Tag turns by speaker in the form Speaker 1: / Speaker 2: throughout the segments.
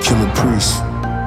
Speaker 1: killing priests.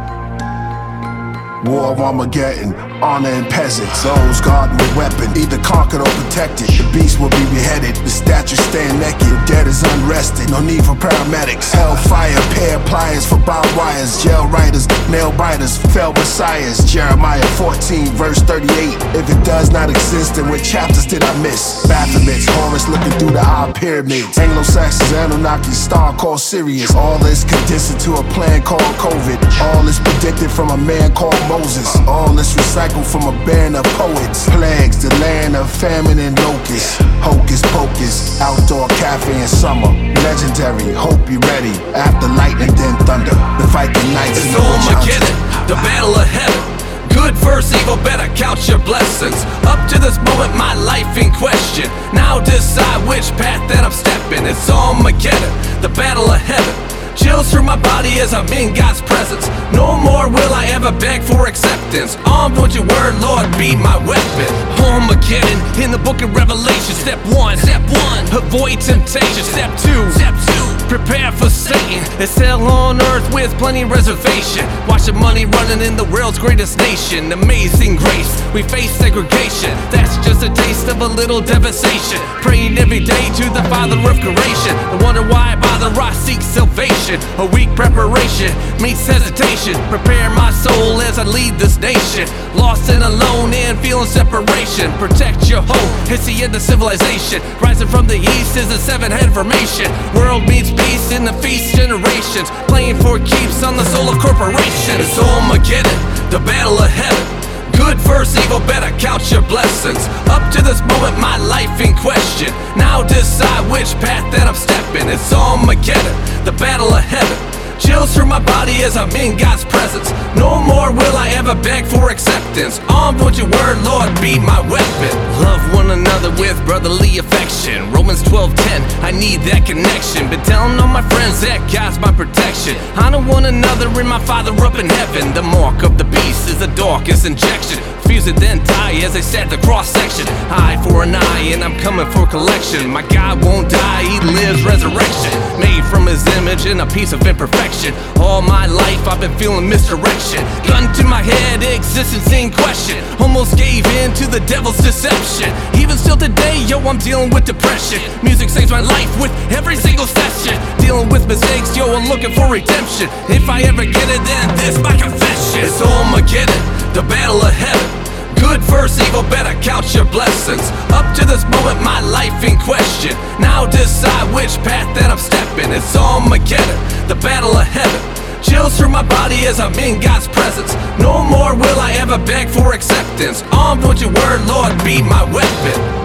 Speaker 1: War of Armageddon, honor and peasants. Those guarding the weapon, either conquered or protected. The beast will be beheaded, the statues stand naked. The dead is unrested, no need for paramedics. Hellfire, pair pliers for barbed wires. Jail writers, nail biters, fell messiahs. Jeremiah 14 verse 38. If it does not exist, then what chapters did I miss? Baphomets, Horus looking through the eye pyramids. Anglo-Saxons, Anunnaki, star called Sirius. All this condensed into a plan called COVID. All this predicted from a man called Moses. All this recycled from a band of poets. Plagues, the land of famine and locusts. Hocus pocus, outdoor cafe in summer. Legendary, hope you ready. After lightning, then thunder. The Viking knights
Speaker 2: in the Armageddon, the battle of heaven. Good versus evil, better count your blessings. Up to this moment, my life in question. Now decide which path that I'm stepping. It's Armageddon, the battle of heaven. Chills through my body as I'm in God's presence. No more will I ever beg for acceptance. Armed with your word, Lord, be my weapon. Armageddon in the book of Revelation. Step one, avoid temptation. Step two, prepare for Satan. It's hell on earth with plenty reservation. Watch the money running in the world's greatest nation. Amazing grace, we face segregation. That's just a taste of a little devastation. Praying every day to the Father of creation. I wonder why bother I seek salvation. A weak preparation meets hesitation. Prepare my soul as I lead this nation. Lost and alone and feeling separation. Protect your hope, it's the end of civilization. Rising from the east is a seven-head formation. World meets peace in the feast generations. Playing for keeps on the soul of corporations. It's Armageddon, the battle of heaven. Good versus evil, better count your blessings. Up to this moment, my life in question. Now decide which path that I'm stepping. It's Armageddon, the battle of heaven. Chills through my body as I'm in God's presence. No more will I ever beg for acceptance. Armed with your word, Lord, be my weapon. Love one another with brotherly affection. Romans 12:10, I need that connection. Been telling all my friends that God's my protection. Honor one another in my Father up in heaven. The mark of the beast is the darkest injection. Fuse it then tie as they set the cross section. Eye for an eye and I'm coming for collection. My God won't die, he lives resurrection. Made from his image in a piece of imperfection. All my life I've been feeling misdirection. Gun to my head, existence in question. Almost gave in to the devil's deception. Even still today, yo, I'm dealing with depression. Music saves my life with every single session. Dealing with mistakes, yo, I'm looking for redemption. If I ever get it, then this my confession. It's Armageddon, the battle of heaven. Good versus evil, better count your blessings. Up to this moment, my life in question. Now decide which path that I'm stepping. It's Armageddon, the battle of heaven. Chills through my body as I'm in God's presence. No more will I ever beg for acceptance. Armed with your word, Lord, be my weapon.